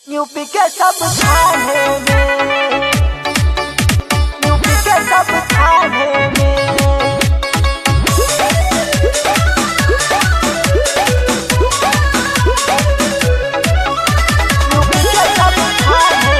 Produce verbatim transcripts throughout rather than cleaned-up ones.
UP के सब थाने में, यूपी के सब थाने में, यूपी के सब थाने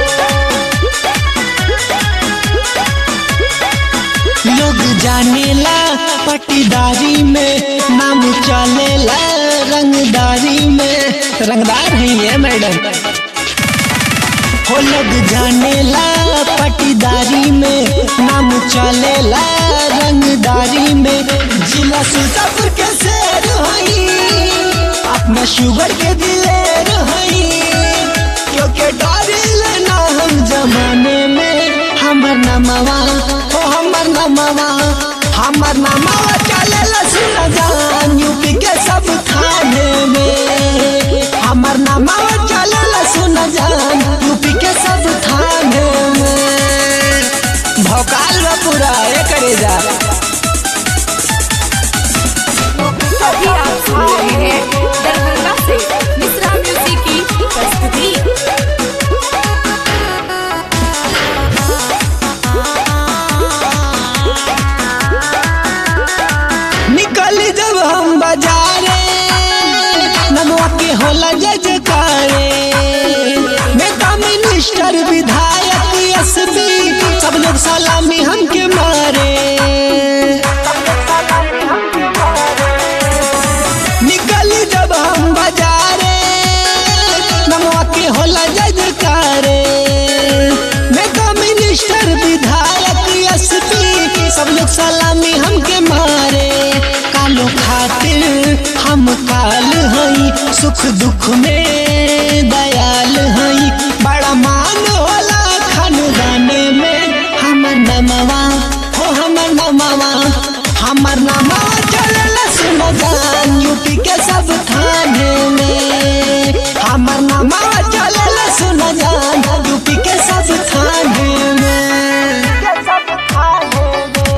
में। लोग जानेला पटीदारी में, नाम चलेला रंगदारी में। रंगदार है ये मैडम हो। लोग जानेला पटीदारी में, नाम चलेला रंगदारी में। जिला सुल्तानपुर के शेर हई, अपना शुगर के दिलेर हई। क्योंकि डरिले ना हम जमाने में, हमर नमवा हो हमर नमवा, हमर नमवा चलेला सुना जान यूपी के सब थाने में। हमर नमवा चलेला सुना जान यूपी के सब थाने में। भौकाल बा पूरा एकरे जा। अभी आप सुन रहे हैं दरभंगा से मिश्रा म्यूजिक की प्रस्तुति। निकली जब हम बाजारे, नमवा के होला जय जयकारे। नेता मिनिस्टर विधायक एसपी सब लोग सलामी हमके मारे। निकली जब हम बाजारे, नमवा के होला जय जयकारे। नेता मिनिस्टर विधायक एसपी सब लोग सलामी हमके मारे। कालो खातिर हम काल हई, सुख दुख में दयाल हई। बड़ा मान होला खानदाने में, हमर नमवा हो हमर नमवा, हमर नमवा चलेला सुना जान यूपी के सब थाने में। हमर नमवा चलेला सुना जान यूपी के सब थाने में। के सब थाने में,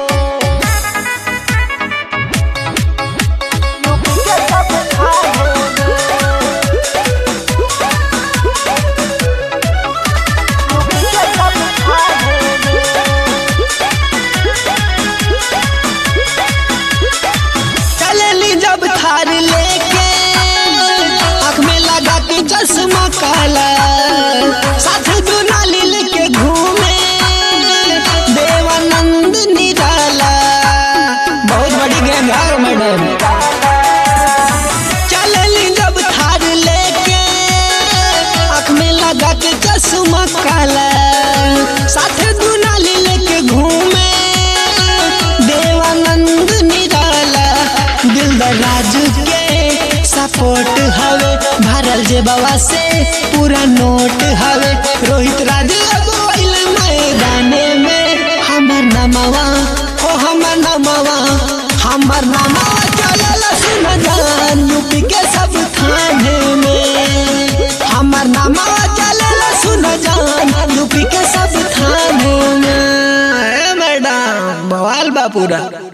यूपी के सब थाने में, यूपी के सब थाने में। चलेली जब थार लेके, आँख में लगा के चश्मा काला। साथ दुनाली लेके घूमे देवानंद निराला। बहुत बड़ी गैंग है मैडम। चलेली जब थार लेके, आँख में लगा के चश्मा काला। साथ दुनाली लेके घूमे देवानंद निराला। दिलदार राजू के सपोर्ट हवे, भरल जे बाबा से पूरा नोट हवे। रोहित राजू अगुवाइल मैदाने में, हमर नमवा हो हमर नमवा, हमर नमवा चलेला सुना जान यूपी के सब थाने में। हमर नमवा चलेला सुना जान यूपी के सब थाने में। ए मैडम बवाल बा पूरा।